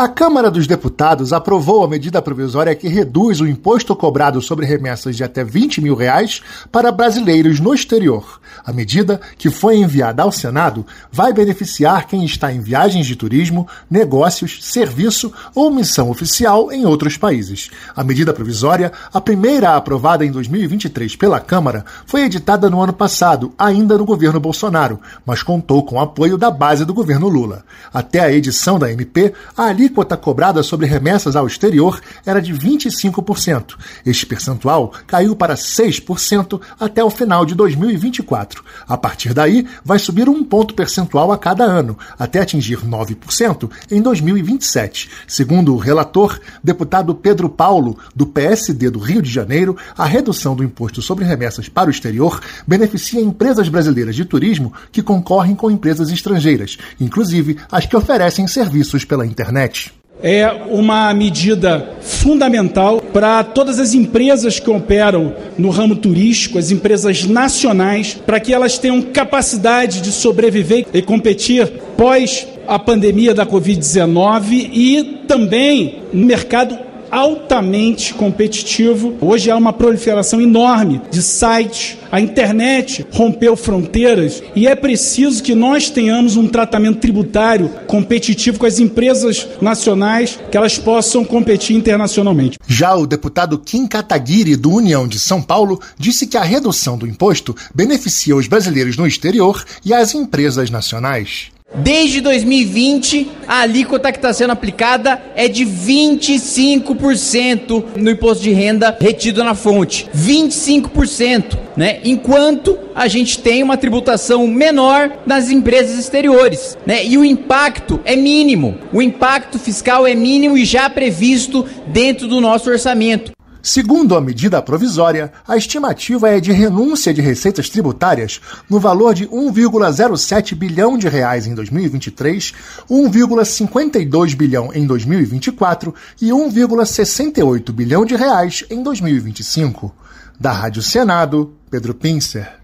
A Câmara dos Deputados aprovou a medida provisória que reduz o imposto cobrado sobre remessas de até R$20 mil para brasileiros no exterior. A medida, que foi enviada ao Senado, vai beneficiar quem está em viagens de turismo, negócios, serviço ou missão oficial em outros países. A medida provisória, a primeira aprovada em 2023 pela Câmara, foi editada no ano passado, ainda no governo Bolsonaro, mas contou com o apoio da base do governo Lula. Até a edição da MP, a alíquota cobrada sobre remessas ao exterior era de 25%. Este percentual caiu para 6% até o final de 2024. A partir daí, vai subir 1 ponto percentual a cada ano, até atingir 9% em 2027. Segundo o relator, deputado Pedro Paulo, do PSD do Rio de Janeiro, a redução do imposto sobre remessas para o exterior beneficia empresas brasileiras de turismo que concorrem com empresas estrangeiras, inclusive as que oferecem serviços pela internet. É uma medida fundamental para todas as empresas que operam no ramo turístico, as empresas nacionais, para que elas tenham capacidade de sobreviver e competir pós a pandemia da Covid-19 e também no mercado altamente competitivo. Hoje há uma proliferação enorme de sites, a internet rompeu fronteiras e é preciso que nós tenhamos um tratamento tributário competitivo com as empresas nacionais, que elas possam competir internacionalmente. Já o deputado Kim Kataguiri, do União de São Paulo, disse que a redução do imposto beneficia os brasileiros no exterior e as empresas nacionais. Desde 2020, a alíquota que está sendo aplicada é de 25% no imposto de renda retido na fonte. 25%, né? Enquanto a gente tem uma tributação menor nas empresas exteriores, né? E o impacto é mínimo. O impacto fiscal é mínimo e já previsto dentro do nosso orçamento. Segundo a medida provisória, a estimativa é de renúncia de receitas tributárias no valor de R$1,07 bilhão em 2023, R$1,52 bilhão em 2024 e R$1,68 bilhão em 2025. Da Rádio Senado, Pedro Pincer.